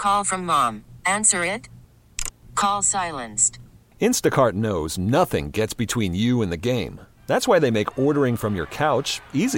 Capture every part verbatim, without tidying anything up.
Call from mom. Answer it. Call silenced. Instacart knows nothing gets between you and the game. That's why they make ordering from your couch easy.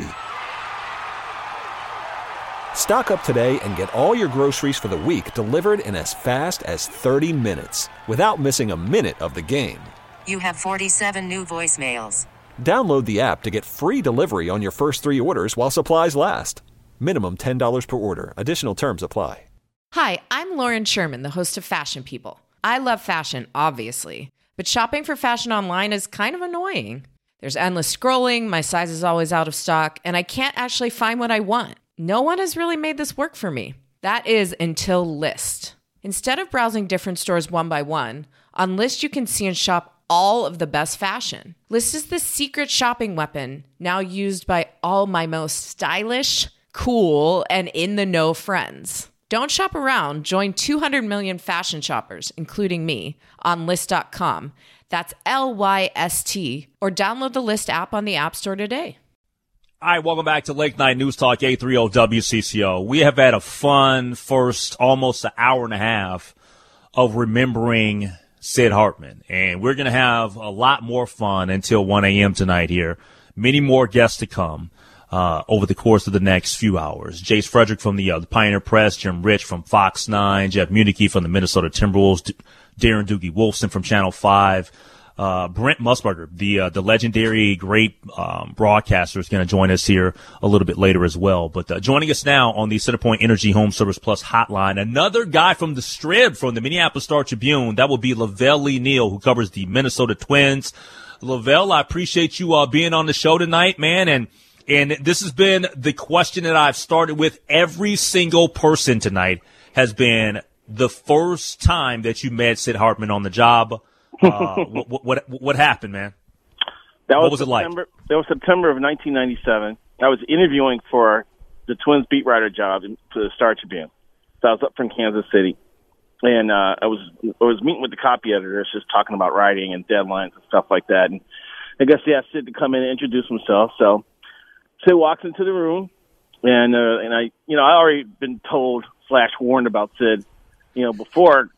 Stock up today and get all your groceries for the week delivered in as fast as thirty minutes without missing a minute of the game. You have forty-seven new voicemails. Download the app to get free delivery on your first three orders while supplies last. Minimum ten dollars per order. Additional terms apply. Hi, I'm Lauren Sherman, the host of Fashion People. I love fashion, obviously, but shopping for fashion online is kind of annoying. There's endless scrolling, my size is always out of stock, and I can't actually find what I want. No one has really made this work for me. That is until Lyst. Instead of browsing different stores one by one, on Lyst you can see and shop all of the best fashion. Lyst is the secret shopping weapon now used by all my most stylish, cool, and in-the-know friends. Don't shop around. Join two hundred million fashion shoppers, including me, on Lyst dot com. That's L Y S T. Or download the Lyst app on the App Store today. All right, welcome back to Late Night News Talk eight thirty W C C O. We have had a fun first almost an hour and a half of remembering Sid Hartman. And we're going to have a lot more fun until one a.m. tonight here. Many more guests to come. Uh, over the course of the next few hours. Jace Frederick from the, uh, the Pioneer Press, Jim Rich from Fox nine, Jeff Muniche from the Minnesota Timberwolves, D- Darren Doogie Wolfson from Channel five, uh, Brent Musburger, the uh, the legendary great um, broadcaster, is going to join us here a little bit later as well. But uh, joining us now on the Centerpoint Energy Home Service Plus hotline, another guy from the Strib, from the Minneapolis Star-Tribune. That will be Lavelle Lee Neal, who covers the Minnesota Twins. Lavelle, I appreciate you uh, being on the show tonight, man, and And this has been the question that I've started with every single person tonight, has been the first time that you met Sid Hartman on the job. Uh, what, what what happened, man? That was what was September, it like? That was September of nineteen ninety-seven. I was interviewing for the Twins beat writer job for the Star Tribune. So I was up from Kansas City, and uh, I was I was meeting with the copy editors, just talking about writing and deadlines and stuff like that. And I guess they asked Sid to come in and introduce himself. So Sid walks into the room, and uh, and I, you know, I already been told slash warned about Sid, you know, before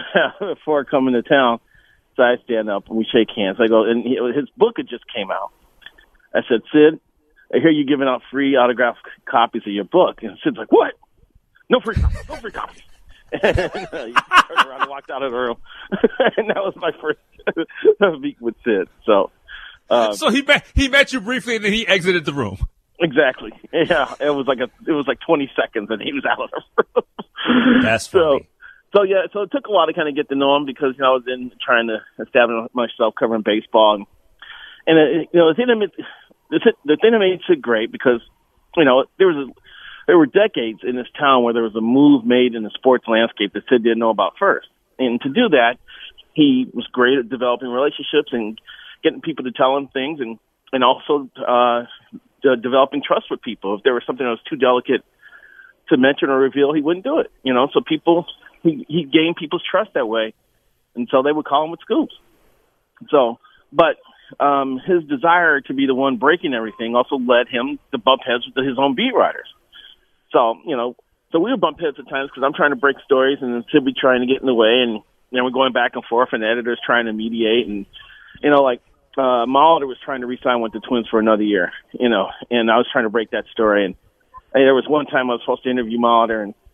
before coming to town. So I stand up and we shake hands. I go, and he, his book had just came out. I said, Sid, I hear you giving out free autographed copies of your book. And Sid's like, what? No free copies, no free copies. And uh, he turned around and walked out of the room. And that was my first meet with Sid. So. Um, so he met he met you briefly, and then he exited the room. Exactly. Yeah, it was like a it was like twenty seconds, and he was out of the room. That's funny. So, so yeah, so it took a while to kind of get to know him, because you know, I was in trying to establish myself covering baseball, and, and it, you know the thing that made, the thing that made Sid great, because you know there was a, there were decades in this town where there was a move made in the sports landscape that Sid didn't know about first, and to do that, he was great at developing relationships and getting people to tell him things, and, and also uh, de- developing trust with people. If there was something that was too delicate to mention or reveal, he wouldn't do it. You know, so people, he, he gained people's trust that way, and so they would call him with scoops. So, but um, his desire to be the one breaking everything also led him to bump heads with his own beat writers. So, you know, so we would bump heads at times because I'm trying to break stories, and then Sid would be trying to get in the way, and you know, we're going back and forth, and the editor's trying to mediate, and you know, like. Uh, Molitor was trying to re-sign with the Twins for another year, you know, and I was trying to break that story. And, and there was one time I was supposed to interview Molitor, and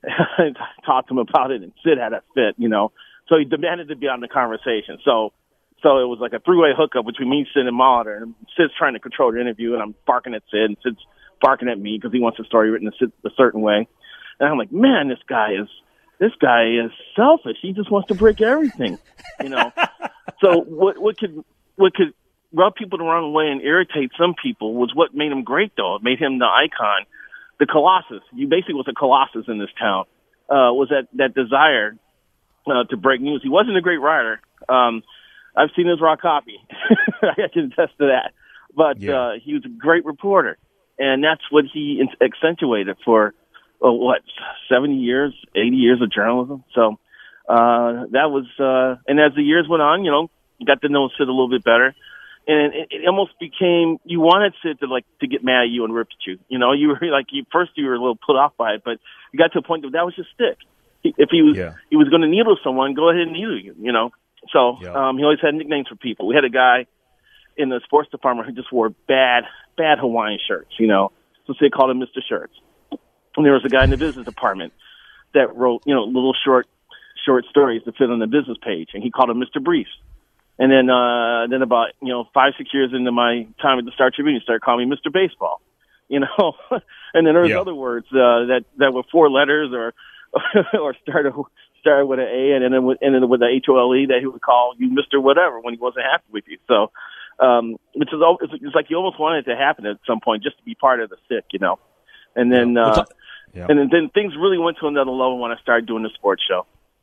I talked to him about it, and Sid had a fit, you know, so he demanded to be on the conversation. So, so it was like a three-way hookup between me, Sid, and Molitor. And Sid's trying to control the interview, and I'm barking at Sid, and Sid's barking at me because he wants the story written a, a certain way. And I'm like, man, this guy is this guy is selfish. He just wants to break everything, you know. So what what could What could rub people the wrong way and irritate some people was what made him great, though. It made him the icon, the Colossus. You basically was a Colossus in this town, uh, was that, that desire uh, to break news. He wasn't a great writer. Um, I've seen his raw copy. I can attest to that. But yeah. uh, he was a great reporter, and that's what he accentuated for, oh, what, seventy years, eighty years of journalism. So uh, that was uh, – and as the years went on, you know, got to know Sid a little bit better, and it, it almost became, you wanted Sid to like to get mad at you and rip at you. You know, you were like, you first you were a little put off by it, but you got to a point that that was just stick. he, if he was Yeah. he was going to needle someone, go ahead and needle you. You know. So Yeah. um, he always had nicknames for people. We had a guy in the sports department who just wore bad bad Hawaiian shirts. You know, so they called him Mister Shirts. And there was a guy in the business department that wrote, you know, little short short stories to fit on the business page, and he called him Mister Briefs. And then uh, then about, you know, five, six years into my time at the Star Tribune, he started calling me Mister Baseball, you know. And then there was Yeah. other words uh, that, that were four letters or or started started with an A and then with, and then with the H O L E that he would call you Mister Whatever when he wasn't happy with you. So, um, which is al- it's, it's like you almost wanted it to happen at some point just to be part of the sick, you know. And then Yeah. uh, Well, t- yeah. and then, then things really went to another level when I started doing the sports show.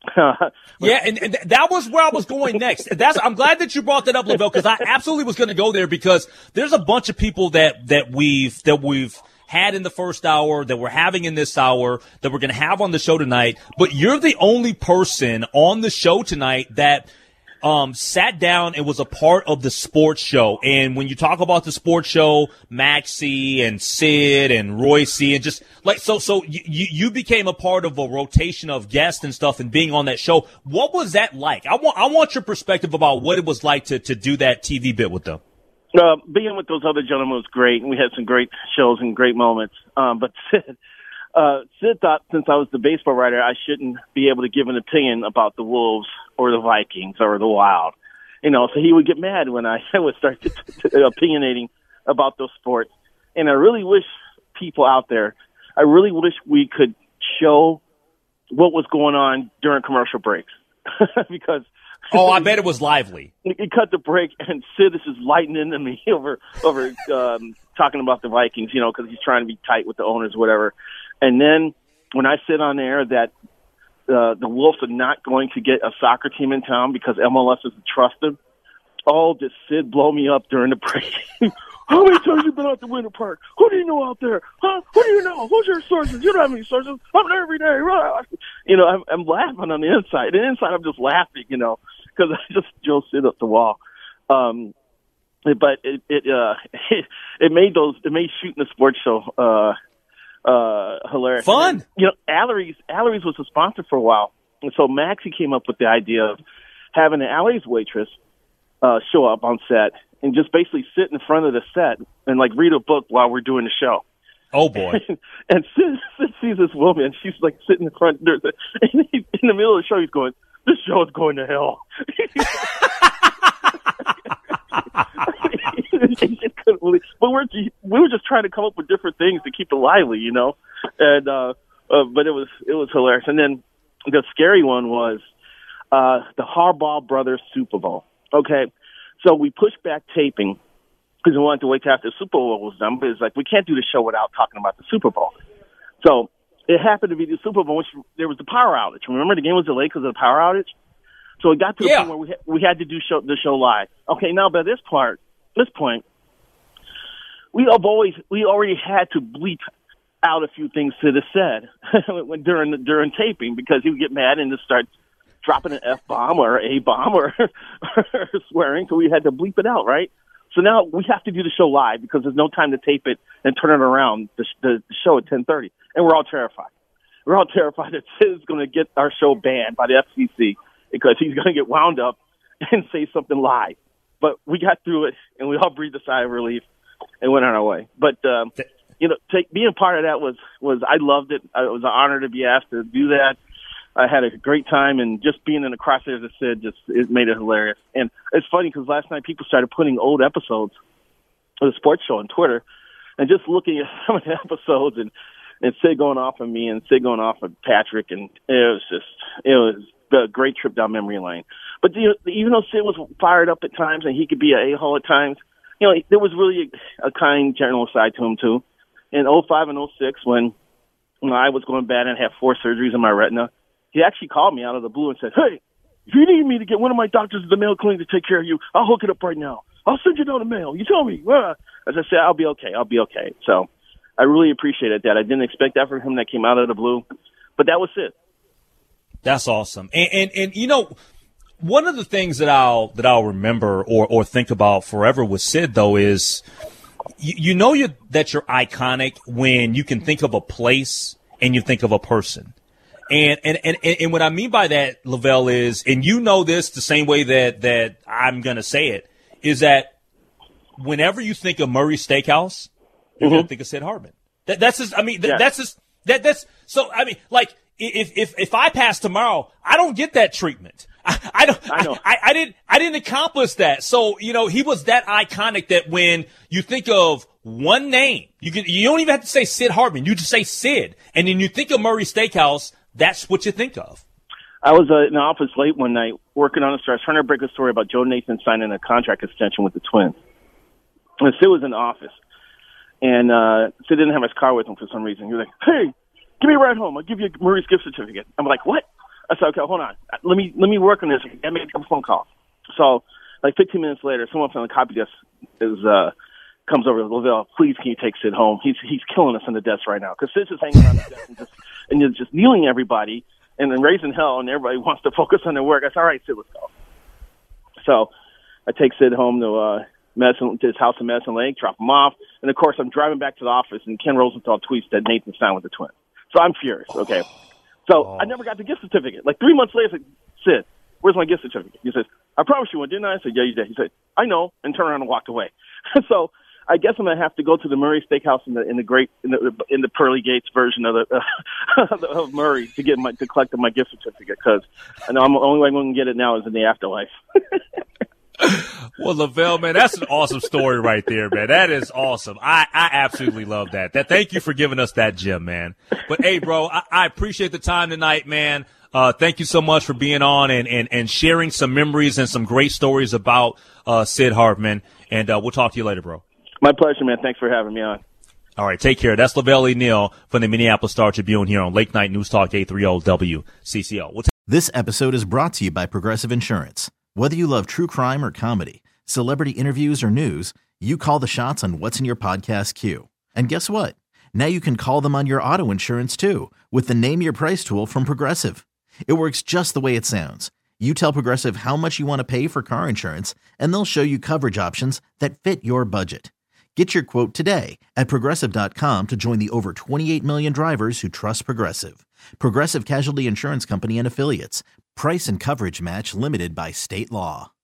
Yeah, and, and that was where I was going next. That's I'm glad that you brought that up, Lavelle, because I absolutely was going to go there because there's a bunch of people that that we've that we've had in the first hour, that we're having in this hour, that we're going to have on the show tonight. But you're the only person on the show tonight that um, sat down and was a part of the sports show. And when you talk about the sports show, Maxie and Sid and Royce and just like so, so you you became a part of a rotation of guests and stuff and being on that show. What was that like? I want I want your perspective about what it was like to to do that T V bit with them. Uh, being with those other gentlemen was great, and we had some great shows and great moments. Um, but Sid, uh, Sid thought since I was the baseball writer, I shouldn't be able to give an opinion about the Wolves or the Vikings or the Wild. You know, so he would get mad when I would start to, to, to opinionating about those sports. And I really wish people out there, I really wish we could show what was going on during commercial breaks. Because Oh, I bet it was lively. he cut the break, and Sid is just lighting into me over over um, talking about the Vikings, you know, because he's trying to be tight with the owners, whatever. And then when I said on air that uh, the Wolves are not going to get a soccer team in town because M L S doesn't trust them, oh, did Sid blow me up during the break. How many times have you been out to Winter Park? Who do you know out there? Huh? Who do you know? Who's your sources? You don't have any sources. I'm there every day. You know, I'm, I'm laughing on the inside. And inside, I'm just laughing, you know, because I just drove Sid up the wall. Um, but it it, uh, it it made those it made shooting the sports show uh, uh, hilarious. Fun. And then, you know, Allery's Allery's was a sponsor for a while, and so Maxie came up with the idea of having an Allery's waitress uh, show up on set and just basically sit in front of the set and like read a book while we're doing the show. Oh boy! And Sid, Sid sees this woman. She's like sitting in front. There's a, and he, in the middle of the show, he's going, "This show is going to hell." But we're we were just trying to come up with different things to keep it lively, you know. And uh, uh, but it was it was hilarious. And then the scary one was uh, the Harbaugh brothers Super Bowl. Okay, so we pushed back taping because we wanted to wait till after the Super Bowl was done. But it's like we can't do the show without talking about the Super Bowl. So it happened to be the Super Bowl, which there was the power outage. Remember, the game was delayed because of the power outage. So it got to the Yeah. point where we ha- we had to do show the show live. Okay, now by this part, this point, we have always we already had to bleep out a few things Sid has said during the, during taping because he would get mad and just start dropping an F bomb or a bomb or, or swearing. So we had to bleep it out, right? So now we have to do the show live because there's no time to tape it and turn it around the, the, the show at ten thirty, and we're all terrified. We're all terrified that Sid is going to get our show banned by the F C C because he's going to get wound up and say something live. But we got through it, and we all breathed a sigh of relief and went on our way. But um, you know, take, being part of that was was I loved it. It was an honor to be asked to do that. I had a great time, and just being in the crosshairs of Sid just it made it hilarious. And it's funny because last night people started putting old episodes of the sports show on Twitter, and just looking at some of the episodes and and Sid going off on me and Sid going off on Patrick, and it was just it was a great trip down memory lane. But you know, even though Sid was fired up at times and he could be an a-hole at times, you know, there was really a, a kind, general side to him too. In oh five and oh six, when when I was going bad and had four surgeries in my retina, he actually called me out of the blue and said, "Hey, if you need me to get one of my doctors at the Mayo Clinic to take care of you, I'll hook it up right now. I'll send you down the mail. You tell me." Uh, as I said, I'll be okay. I'll be okay. So I really appreciated that. I didn't expect that from him. That came out of the blue. But that was it. That's awesome. And, and, and you know, one of the things that I'll that I'll remember or, or think about forever with Sid, though, is you, you know you, that you're iconic when you can think of a place and you think of a person. And, and, and, and what I mean by that, Lavelle, is, and you know this the same way that, that I'm going to say it, is that whenever you think of Murray Steakhouse, you're mm-hmm. going to think of Sid Hartman. That, that's just, I mean, th- yeah. that's just, that, that's, so, I mean, like, if, if, if I pass tomorrow, I don't get that treatment. I, I don't, I, know. I, I didn't, I didn't accomplish that. So, you know, he was that iconic that when you think of one name, you can, you don't even have to say Sid Hartman. You just say Sid. And then you think of Murray Steakhouse, that's what you think of. I was uh, in the office late one night working on a story. I was trying to break a story about Joe Nathan signing a contract extension with the Twins. And Sid was in the office. And uh, Sid didn't have his car with him for some reason. He was like, hey, give me a ride home. I'll give you Murray's gift certificate. I'm like, what? I said, okay, hold on. Let me let me work on this. I made a couple phone calls. So, like fifteen minutes later, someone from the copy desk is uh, comes over to Lavelle. Please, can you take Sid home? He's he's killing us on the desk right now because Sid's just hanging around the desk and just and you're just kneeling everybody and then raising hell, and everybody wants to focus on their work. I said, all right, Sid, let's go. So, I take Sid home to uh, Madison, to his house in Madison Lake, drop him off, and of course, I'm driving back to the office, and Ken Rosenthal tweets that Nathan signed with the Twins. So I'm furious. Okay. So oh. I never got the gift certificate. Like three months later, I said, Sid, where's my gift certificate? He says, I promised you one, didn't I? I said, yeah, you did. He said, I know, and turned around and walked away. So I guess I'm going to have to go to the Murray Steakhouse in the in the great in the in the Pearly Gates version of the uh, of Murray to get my to collect my gift certificate because I know I'm the only way I'm going to get it now is in the afterlife. Well, Lavelle, man, that's an awesome story right there, man. That is awesome. I, I absolutely love that. That thank you for giving us that gem, man. But hey, bro, I, I appreciate the time tonight, man. Uh, thank you so much for being on and, and, and sharing some memories and some great stories about uh, Sid Hartman. And uh, we'll talk to you later, bro. My pleasure, man. Thanks for having me on. All right, take care. That's Lavelle Neal from the Minneapolis Star Tribune here on Late Night News Talk eight thirty W C C O. We'll t- this episode is brought to you by Progressive Insurance. Whether you love true crime or comedy, celebrity interviews or news, you call the shots on what's in your podcast queue. And guess what? Now you can call them on your auto insurance too with the Name Your Price tool from Progressive. It works just the way it sounds. You tell Progressive how much you want to pay for car insurance, and they'll show you coverage options that fit your budget. Get your quote today at Progressive dot com to join the over twenty-eight million drivers who trust Progressive. Progressive Casualty Insurance Company and Affiliates. Price and coverage match limited by state law.